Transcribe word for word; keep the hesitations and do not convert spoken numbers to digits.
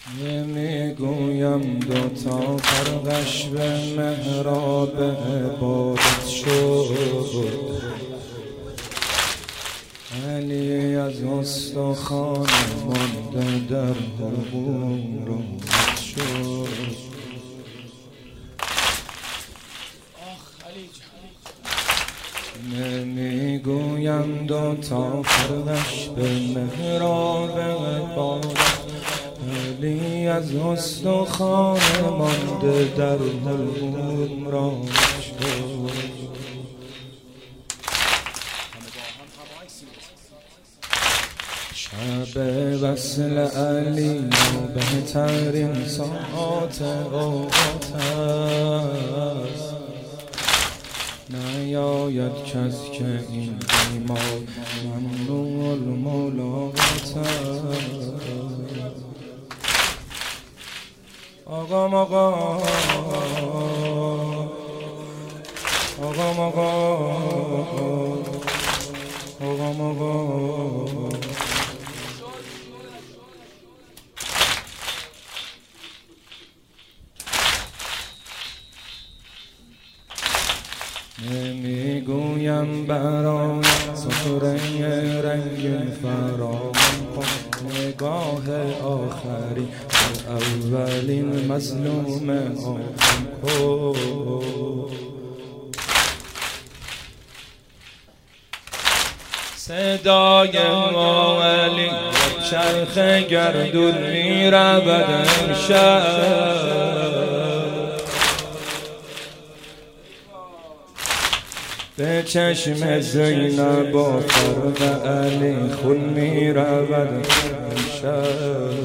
نمیگویم دوتا فرقش به محراب عبادت شد، علی از استخوان مانده در حقوق روحت شد. نمیگویم دوتا فرقش به محراب عبادت، علی از استخوان مانده در حلقوم را شد. شب وصل علی و بهترین ساعات اوقات است، نیاید کس که این بیمار ممنوع الملاقات است. آقا مقا آقا مقا آقا مقا نمیگویم برای سفره رنگ فراوان کن، نگاه آخری اولین مظلوم آدم کن. صدای مولی چرخ گردون می رود امشب، به چشم زینب و فرق علی خون می رود امشب.